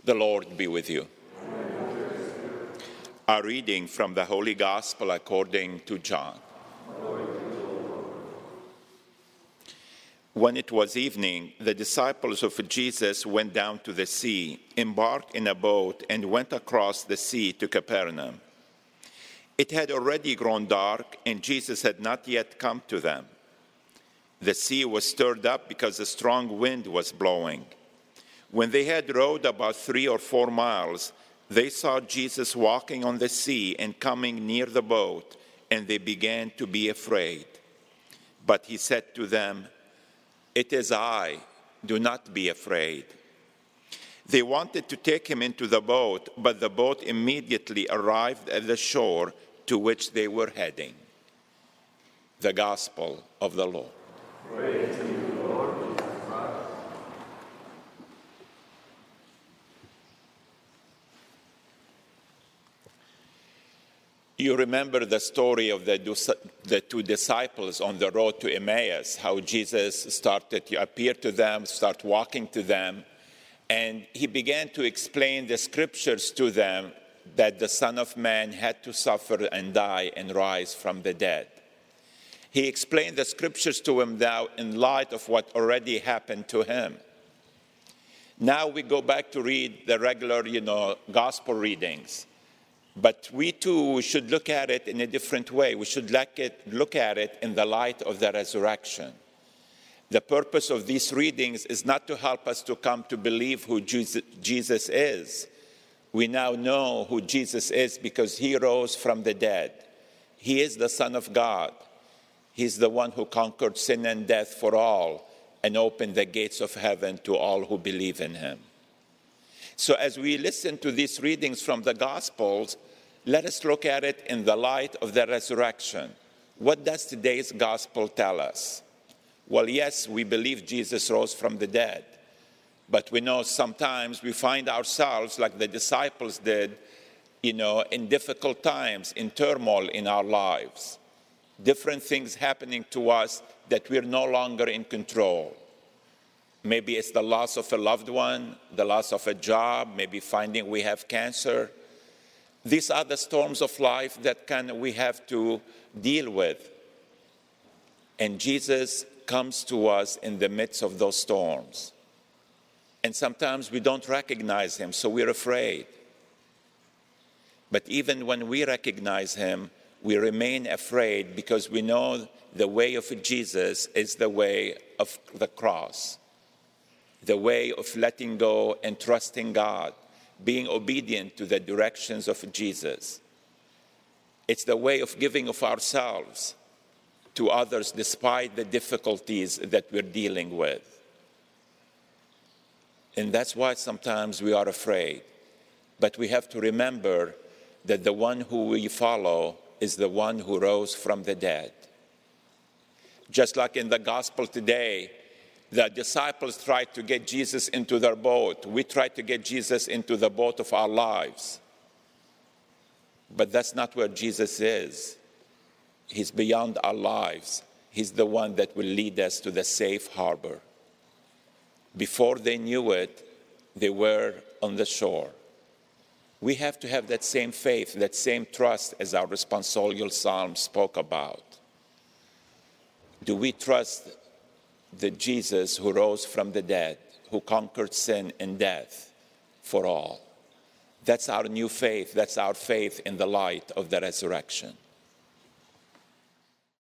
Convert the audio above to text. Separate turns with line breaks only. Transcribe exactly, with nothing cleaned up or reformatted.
The Lord be with you. A reading from the Holy Gospel according to John. When it was evening, the disciples of Jesus went down to the sea, embarked in a boat, and went across the sea to Capernaum. It had already grown dark, and Jesus had not yet come to them. The sea was stirred up because a strong wind was blowing. When they had rowed about three or four miles, they saw Jesus walking on the sea and coming near the boat, and they began to be afraid. But he said to them, "It is I, do not be afraid." They wanted to take him into the boat, but the boat immediately arrived at the shore to which they were heading. The Gospel of the Lord.
Praise to you, Lord.
You remember the story of the, the two disciples on the road to Emmaus, how Jesus started to appear to them, start walking to them, and he began to explain the scriptures to them that the Son of Man had to suffer and die and rise from the dead. He explained the scriptures to him now in light of what already happened to him. Now we go back to read the regular, you know, gospel readings. But we too should look at it in a different way. We should look at it in the light of the resurrection. The purpose of these readings is not to help us to come to believe who Jesus is. We now know who Jesus is because he rose from the dead. He is the Son of God. He's the one who conquered sin and death for all and opened the gates of heaven to all who believe in him. So as we listen to these readings from the Gospels, let us look at it in the light of the resurrection. What does today's Gospel tell us? Well, yes, we believe Jesus rose from the dead, but we know sometimes we find ourselves, like the disciples did, you know, in difficult times, in turmoil in our lives. Different things happening to us that we're no longer in control. Maybe it's the loss of a loved one, the loss of a job, maybe finding we have cancer. These are the storms of life that can, we have to deal with. And Jesus comes to us in the midst of those storms. And sometimes we don't recognize him, so we're afraid. But even when we recognize him, we remain afraid because we know the way of Jesus is the way of the cross. The way of letting go and trusting God, being obedient to the directions of Jesus. It's the way of giving of ourselves to others despite the difficulties that we're dealing with. And that's why sometimes we are afraid. But we have to remember that the one who we follow is the one who rose from the dead. Just like in the gospel today, the disciples tried to get Jesus into their boat. We try to get Jesus into the boat of our lives. But that's not where Jesus is. He's beyond our lives. He's the one that will lead us to the safe harbor. Before they knew it, they were on the shore. We have to have that same faith, that same trust as our responsorial psalm spoke about. Do we trust the Jesus who rose from the dead, who conquered sin and death for all? That's our new faith. That's our faith in the light of the resurrection.